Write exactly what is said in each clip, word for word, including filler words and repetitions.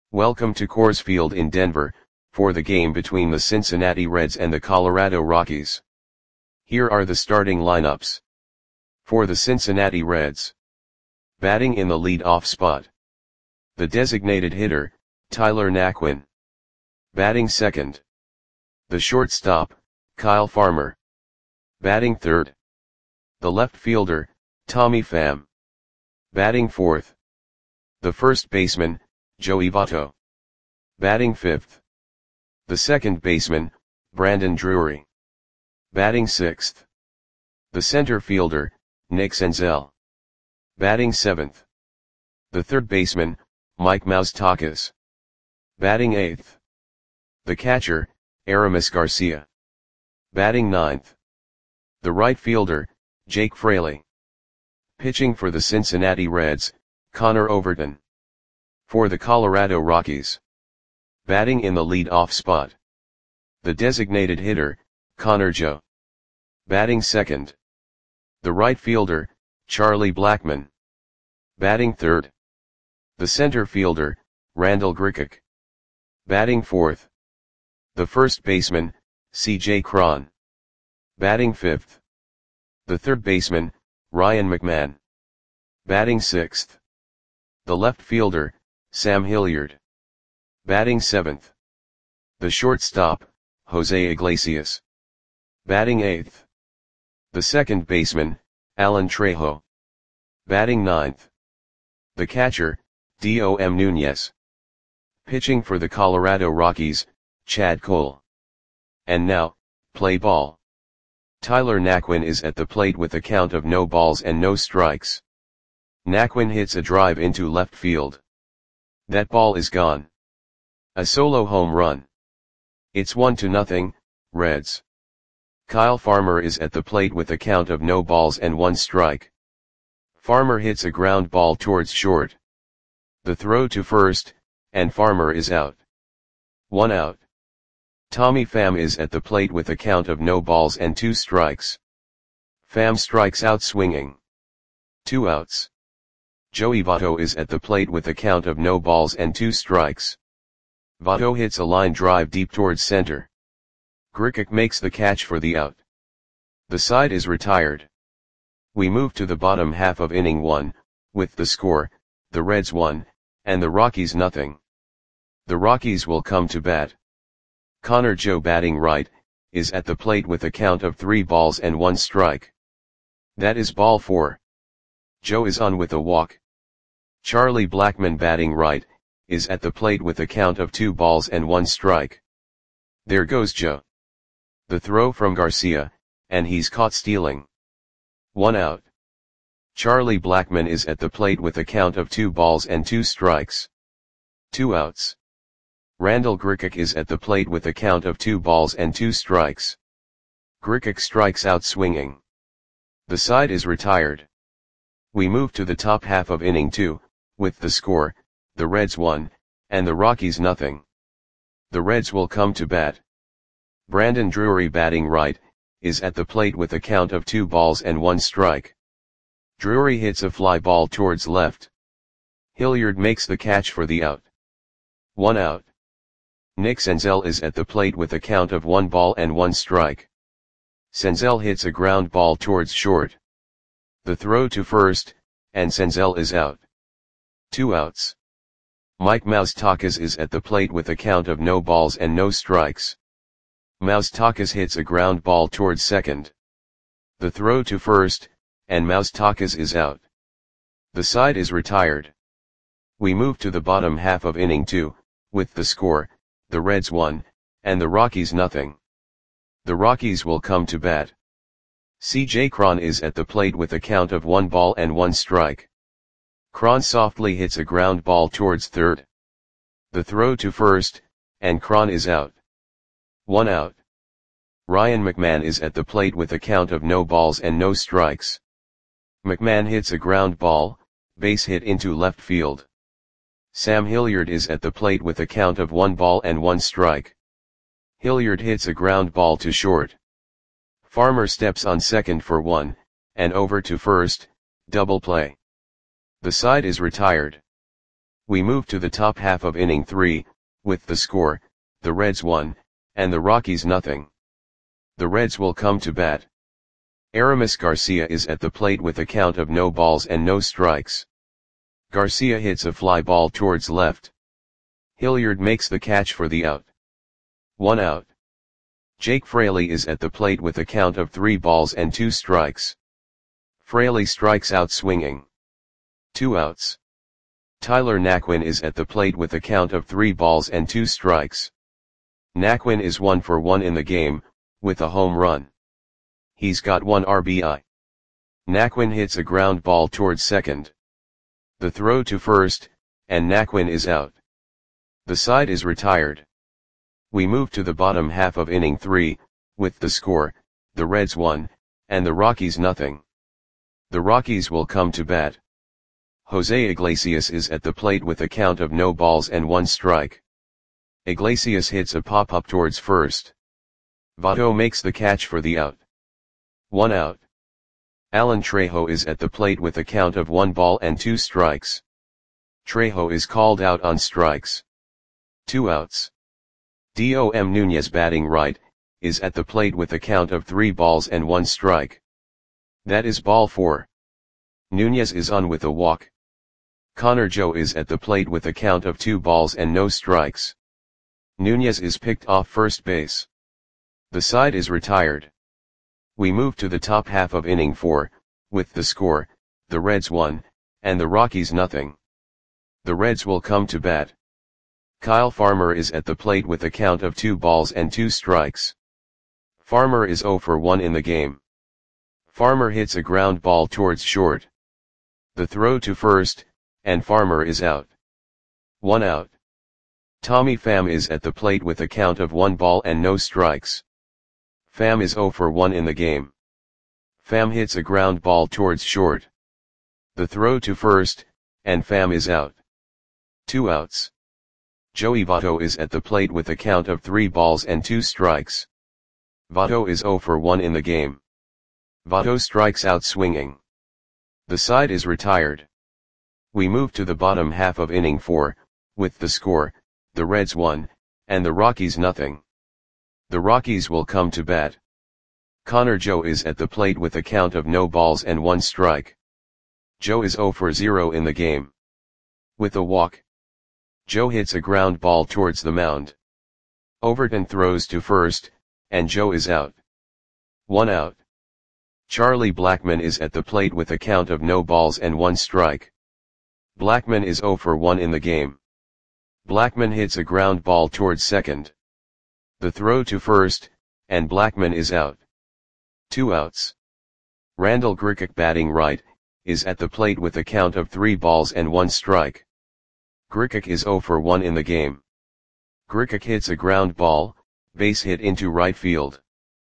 Welcome to Coors Field in Denver, for the game between the Cincinnati Reds and the Colorado Rockies. Here are the starting lineups. For the Cincinnati Reds. Batting in the lead-off spot. The designated hitter, Tyler Naquin. Batting second. The shortstop, Kyle Farmer. Batting third. The left fielder, Tommy Pham. Batting fourth. The first baseman, Joey Votto. Batting fifth. The second baseman, Brandon Drury. Batting sixth. The center fielder, Nick Senzel. Batting seventh. The third baseman, Mike Moustakas. Batting eighth. The catcher, Aramis Garcia. Batting ninth. The right fielder, Jake Fraley. Pitching for the Cincinnati Reds, Connor Overton. For the Colorado Rockies. Batting in the lead-off spot. The designated hitter, Connor Joe. Batting second. The right fielder, Charlie Blackmon. Batting third. The center fielder, Randall Grichuk. Batting fourth. The first baseman, C J Cron. Batting fifth. The third baseman, Ryan McMahon. Batting sixth. The left fielder, Sam Hilliard. Batting seventh. The shortstop, Jose Iglesias. Batting eighth. The second baseman, Alan Trejo. Batting ninth. The catcher, Dom Nunez. Pitching for the Colorado Rockies, Chad Cole. And now, play ball. Tyler Naquin is at the plate with a count of no balls and no strikes. Naquin hits a drive into left field. That ball is gone. A solo home run. It's one to nothing, Reds. Kyle Farmer is at the plate with a count of no balls and one strike. Farmer hits a ground ball towards short. The throw to first, and Farmer is out. One out. Tommy Pham is at the plate with a count of no balls and two strikes. Pham strikes out swinging. Two outs. Joey Votto is at the plate with a count of no balls and two strikes. Votto hits a line drive deep towards center. Grichuk makes the catch for the out. The side is retired. We move to the bottom half of inning one, with the score, the Reds one, and the Rockies nothing. The Rockies will come to bat. Connor Joe batting right, is at the plate with a count of three balls and one strike. That is ball four. Joe is on with a walk. Charlie Blackmon batting right, is at the plate with a count of two balls and one strike. There goes Joe. The throw from Garcia, and he's caught stealing. One out. Charlie Blackmon is at the plate with a count of two balls and two strikes. Two outs. Randall Grichuk is at the plate with a count of two balls and two strikes. Grichuk strikes out swinging. The side is retired. We move to the top half of inning two, with the score, the Reds one, and the Rockies nothing. The Reds will come to bat. Brandon Drury batting right, is at the plate with a count of two balls and one strike. Drury hits a fly ball towards left. Hilliard makes the catch for the out. One out. Nick Senzel is at the plate with a count of one ball and one strike. Senzel hits a ground ball towards short. The throw to first, and Senzel is out. Two outs. Mike Moustakas is at the plate with a count of no balls and no strikes. Moustakas hits a ground ball towards second. The throw to first, and Moustakas is out. The side is retired. We move to the bottom half of inning two, with the score, the Reds one, and the Rockies nothing. The Rockies will come to bat. C J Cron is at the plate with a count of one ball and one strike. Cron softly hits a ground ball towards third. The throw to first, and Cron is out. One out. Ryan McMahon is at the plate with a count of no balls and no strikes. McMahon hits a ground ball, base hit into left field. Sam Hilliard is at the plate with a count of one ball and one strike. Hilliard hits a ground ball to short. Farmer steps on second for one, and over to first, double play. The side is retired. We move to the top half of inning three, with the score, the Reds one, and the Rockies nothing. The Reds will come to bat. Aramis Garcia is at the plate with a count of no balls and no strikes. Garcia hits a fly ball towards left. Hilliard makes the catch for the out. One out. Jake Fraley is at the plate with a count of three balls and two strikes. Fraley strikes out swinging. Two outs. Tyler Naquin is at the plate with a count of three balls and two strikes. Naquin is one for one in the game, with a home run. He's got one R B I. Naquin hits a ground ball towards second. The throw to first, and Naquin is out. The side is retired. We move to the bottom half of inning three, with the score, the Reds one, and the Rockies nothing. The Rockies will come to bat. Jose Iglesias is at the plate with a count of no balls and one strike. Iglesias hits a pop-up towards first. Votto makes the catch for the out. One out. Alan Trejo is at the plate with a count of one ball and two strikes. Trejo is called out on strikes. Two outs. Dom Nunez, batting right, is at the plate with a count of three balls and one strike. That is ball four. Nunez is on with a walk. Connor Joe is at the plate with a count of two balls and no strikes. Nunez is picked off first base. The side is retired. We move to the top half of inning four, with the score, the Reds one, and the Rockies nothing. The Reds will come to bat. Kyle Farmer is at the plate with a count of two balls and two strikes. Farmer is zero for one in the game. Farmer hits a ground ball towards short. The throw to first, and Farmer is out. One out. Tommy Pham is at the plate with a count of one ball and no strikes. Pham is zero for one in the game. Pham hits a ground ball towards short. The throw to first, and Pham is out. Two outs. Joey Votto is at the plate with a count of three balls and two strikes. Votto is zero for one in the game. Votto strikes out swinging. The side is retired. We move to the bottom half of inning four, with the score, the Reds one, and the Rockies nothing. The Rockies will come to bat. Connor Joe is at the plate with a count of no balls and one strike. Joe is zero for zero in the game. With a walk. Joe hits a ground ball towards the mound. Overton throws to first, and Joe is out. One out. Charlie Blackmon is at the plate with a count of no balls and one strike. Blackmon is zero for one in the game. Blackmon hits a ground ball towards second. The throw to first, and Blackmon is out. Two outs. Randall Grichuk, batting right, is at the plate with a count of three balls and one strike. Grichuk is zero for one in the game. Grichuk hits a ground ball, base hit into right field.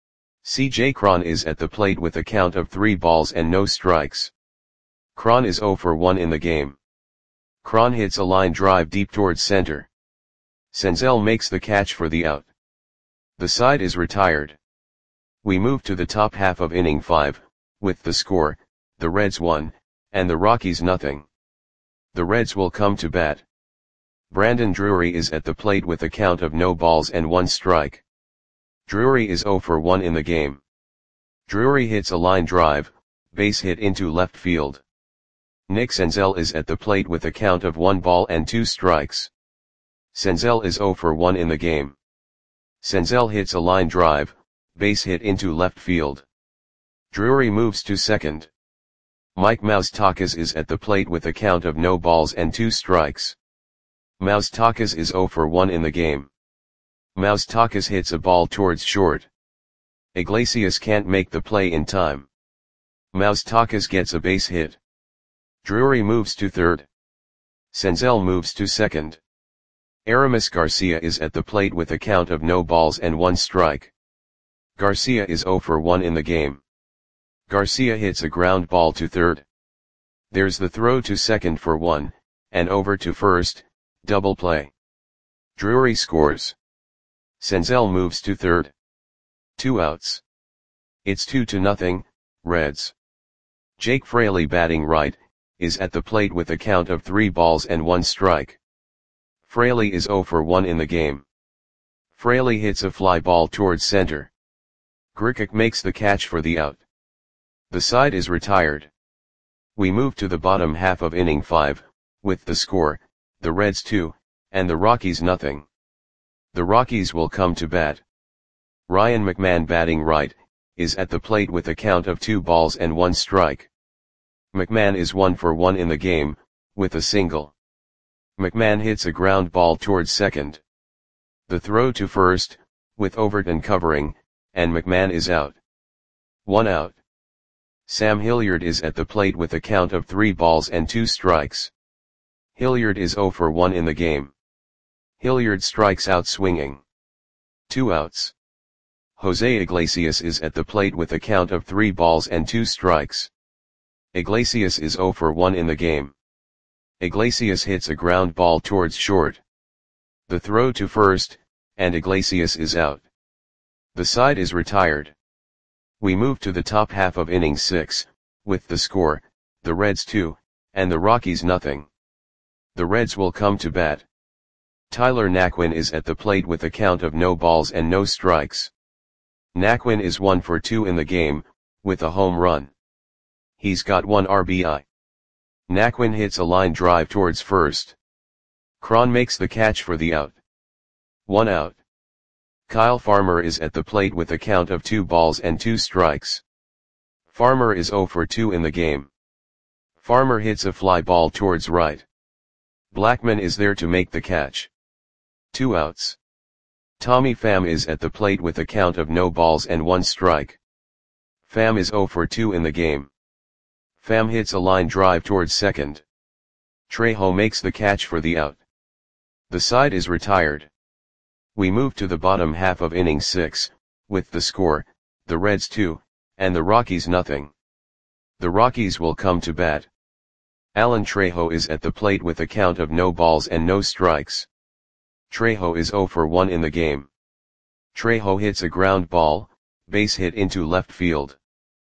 C J Cron is at the plate with a count of three balls and no strikes. Cron is zero for one in the game. Cron hits a line drive deep towards center. Senzel makes the catch for the out. The side is retired. We move to the top half of inning five, with the score, the Reds one, and the Rockies nothing. The Reds will come to bat. Brandon Drury is at the plate with a count of no balls and one strike. Drury is zero for one in the game. Drury hits a line drive, base hit into left field. Nick Senzel is at the plate with a count of one ball and two strikes. Senzel is zero for one in the game. Senzel hits a line drive, base hit into left field. Drury moves to second. Mike Moustakas is at the plate with a count of no balls and two strikes. Moustakas is zero for one in the game. Moustakas hits a ball towards short. Iglesias can't make the play in time. Moustakas gets a base hit. Drury moves to third. Senzel moves to second. Aramis Garcia is at the plate with a count of no balls and one strike. Garcia is zero for one in the game. Garcia hits a ground ball to third. There's the throw to second for one, and over to first, double play. Drury scores. Senzel moves to third. Two outs. It's two to nothing, Reds. Jake Fraley, batting right, is at the plate with a count of three balls and one strike. Fraley is zero for one in the game. Fraley hits a fly ball towards center. Grikic makes the catch for the out. The side is retired. We move to the bottom half of inning five, with the score, the Reds two, and the Rockies nothing. The Rockies will come to bat. Ryan McMahon, batting right, is at the plate with a count of two balls and one strike. McMahon is one for one in the game, with a single. McMahon hits a ground ball towards second. The throw to first, with Overton covering, and McMahon is out. One out. Sam Hilliard is at the plate with a count of three balls and two strikes. Hilliard is zero for one in the game. Hilliard strikes out swinging. Two outs. Jose Iglesias is at the plate with a count of three balls and two strikes. Iglesias is zero for one in the game. Iglesias hits a ground ball towards short. The throw to first, and Iglesias is out. The side is retired. We move to the top half of inning six, with the score, the Reds two, and the Rockies nothing. The Reds will come to bat. Tyler Naquin is at the plate with a count of no balls and no strikes. Naquin is one for two in the game, with a home run. He's got one R B I. Naquin hits a line drive towards first. Cron makes the catch for the out. One out. Kyle Farmer is at the plate with a count of two balls and two strikes. Farmer is zero for two in the game. Farmer hits a fly ball towards right. Blackman is there to make the catch. Two outs. Tommy Pham is at the plate with a count of no balls and one strike. Pham is zero for two in the game. Pham hits a line drive towards second. Trejo makes the catch for the out. The side is retired. We move to the bottom half of inning six, with the score, the Reds two, and the Rockies nothing. The Rockies will come to bat. Alan Trejo is at the plate with a count of no balls and no strikes. Trejo is zero for one in the game. Trejo hits a ground ball, base hit into left field.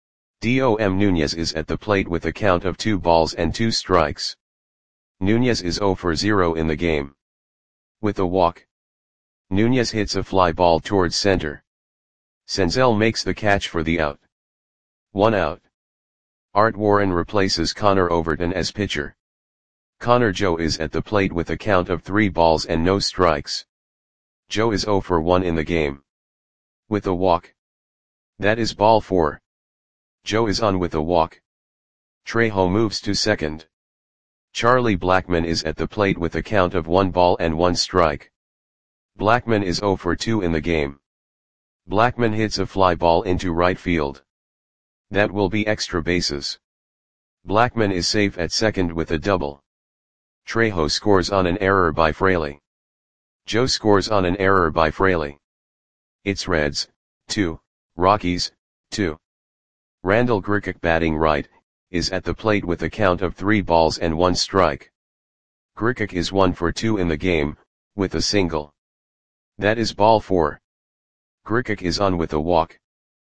Dom Nunez is at the plate with a count of two balls and two strikes. Nunez is zero for zero in the game. With a walk. Nunez hits a fly ball towards center. Senzel makes the catch for the out. One out. Art Warren replaces Connor Overton as pitcher. Connor Joe is at the plate with a count of three balls and no strikes. Joe is zero for one in the game. With a walk. That is ball four. Joe is on with a walk. Trejo moves to second. Charlie Blackman is at the plate with a count of one ball and one strike. Blackman is zero for two in the game. Blackman hits a fly ball into right field. That will be extra bases. Blackman is safe at second with a double. Trejo scores on an error by Fraley. Joe scores on an error by Fraley. It's Reds, two, Rockies, two. Randall Grikic, batting right, is at the plate with a count of three balls and one strike. Grikic is one for two in the game, with a single. That is ball four. Grikic is on with a walk.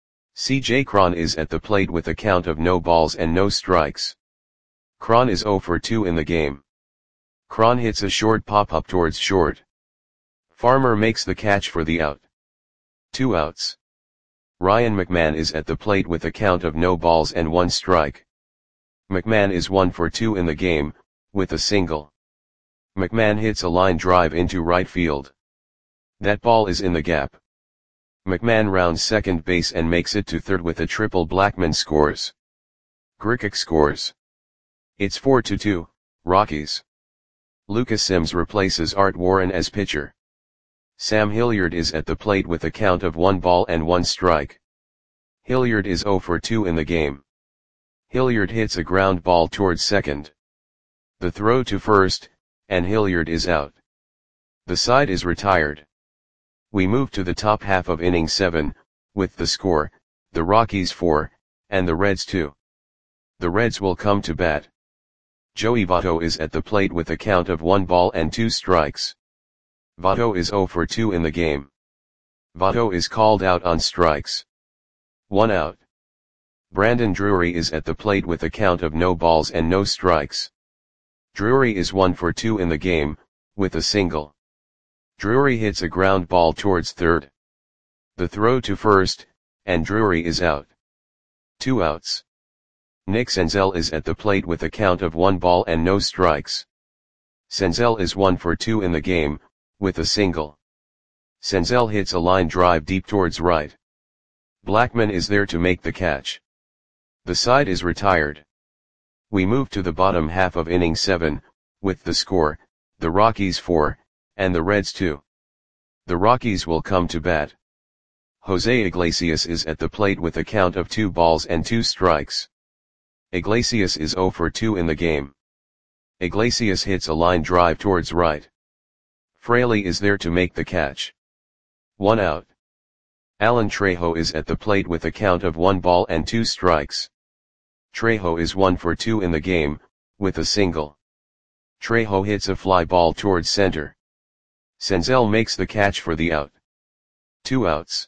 C J Cron is at the plate with a count of no balls and no strikes. Cron is zero for two in the game. Cron hits a short pop-up towards short. Farmer makes the catch for the out. Two outs. Ryan McMahon is at the plate with a count of no balls and one strike. McMahon is one for two in the game, with a single. McMahon hits a line drive into right field. That ball is in the gap. McMahon rounds second base and makes it to third with a triple. Blackman scores. Grikic scores. It's four to two, Rockies. Lucas Sims replaces Art Warren as pitcher. Sam Hilliard is at the plate with a count of one ball and one strike. Hilliard is zero for two in the game. Hilliard hits a ground ball towards second. The throw to first, and Hilliard is out. The side is retired. We move to the top half of inning seven, with the score, the Rockies four, and the Reds two. The Reds will come to bat. Joey Votto is at the plate with a count of one ball and two strikes. Votto is zero for two in the game. Votto is called out on strikes. One out. Brandon Drury is at the plate with a count of no balls and no strikes. Drury is one for two in the game, with a single. Drury hits a ground ball towards third. The throw to first, and Drury is out. Two outs. Nick Senzel is at the plate with a count of one ball and no strikes. Senzel is one for two in the game, with a single. Senzel hits a line drive deep towards right. Blackman is there to make the catch. The side is retired. We move to the bottom half of inning seven, with the score, the Rockies four, and the Reds two. The Rockies will come to bat. Jose Iglesias is at the plate with a count of two balls and two strikes. Iglesias is zero for two in the game. Iglesias hits a line drive towards right. Fraley is there to make the catch. One out. Alan Trejo is at the plate with a count of one ball and two strikes. Trejo is one for two in the game, with a single. Trejo hits a fly ball towards center. Senzel makes the catch for the out. Two outs.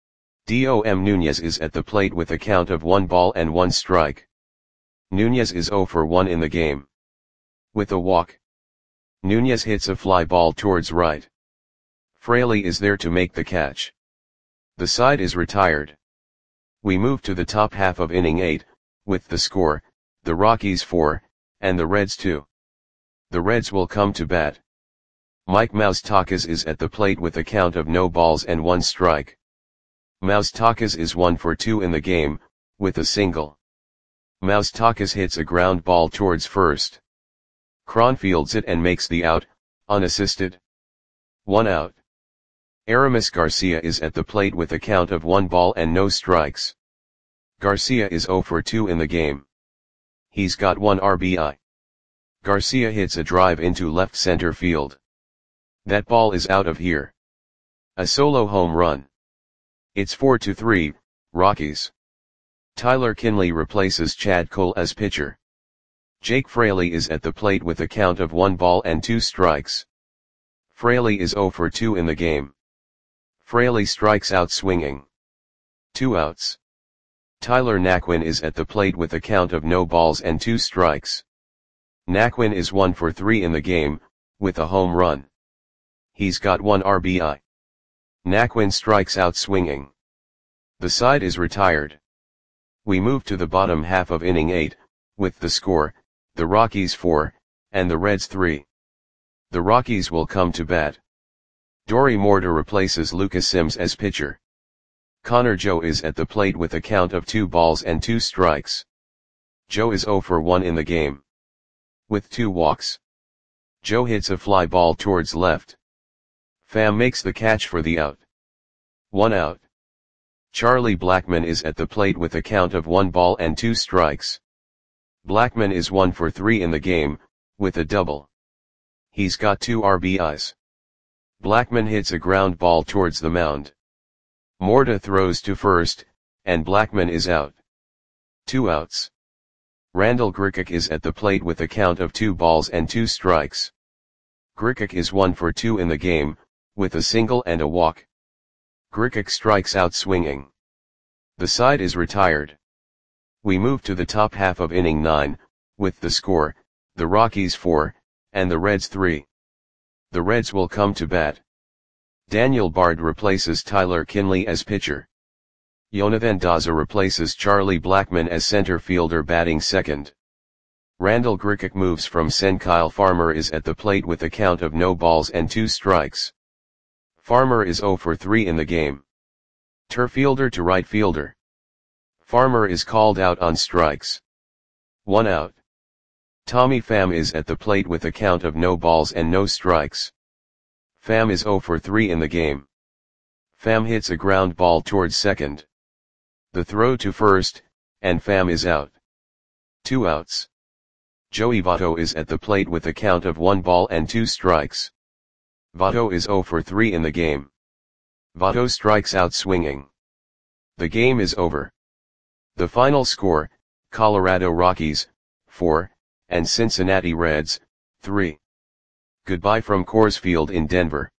Dom Nunez is at the plate with a count of one ball and one strike. Nunez is zero for one in the game. With a walk. Nunez hits a fly ball towards right. Fraley is there to make the catch. The side is retired. We move to the top half of inning eight, with the score, the Rockies four, and the Reds two. The Reds will come to bat. Mike Moustakas is at the plate with a count of no balls and one strike. Moustakas is one for two in the game, with a single. Moustakas hits a ground ball towards first. Cron fields it and makes the out, unassisted. One out. Aramis Garcia is at the plate with a count of one ball and no strikes. Garcia is zero for two in the game. He's got one R B I. Garcia hits a drive into left center field. That ball is out of here. A solo home run. It's four to three, Rockies. Tyler Kinley replaces Chad Cole as pitcher. Jake Fraley is at the plate with a count of one ball and two strikes. Fraley is zero for two in the game. Fraley strikes out swinging. Two outs. Tyler Naquin is at the plate with a count of no balls and two strikes. Naquin is one for three in the game, with a home run. He's got one R B I. Naquin strikes out swinging. The side is retired. We move to the bottom half of inning eight, with the score, the Rockies four, and the Reds three. The Rockies will come to bat. Dory Morta replaces Lucas Sims as pitcher. Connor Joe is at the plate with a count of two balls and two strikes. Joe is zero for one in the game. With two walks. Joe hits a fly ball towards left. Pham makes the catch for the out. One out. Charlie Blackmon is at the plate with a count of one ball and two strikes. Blackmon is one for three in the game, with a double. He's got two R B Is. Blackmon hits a ground ball towards the mound. Morta throws to first, and Blackmon is out. Two outs. Randall Grichuk is at the plate with a count of two balls and two strikes. Grichuk is one for two in the game, with a single and a walk. Grichuk strikes out swinging. The side is retired. We move to the top half of inning nine, with the score, the Rockies four, and the Reds three. The Reds will come to bat. Daniel Bard replaces Tyler Kinley as pitcher. Jonathan Daza replaces Charlie Blackmon as center fielder batting second. Randall Grichuk moves from center. Kyle Farmer is at the plate with a count of no balls and two strikes. Farmer is zero for three in the game. Turf fielder to right fielder. Farmer is called out on strikes. One out. Tommy Pham is at the plate with a count of no balls and no strikes. Pham is zero for three in the game. Pham hits a ground ball towards second. The throw to first, and Pham is out. Two outs. Joey Votto is at the plate with a count of one ball and two strikes. Votto is zero for three in the game. Votto strikes out swinging. The game is over. The final score, Colorado Rockies, four, and Cincinnati Reds, three. Goodbye from Coors Field in Denver.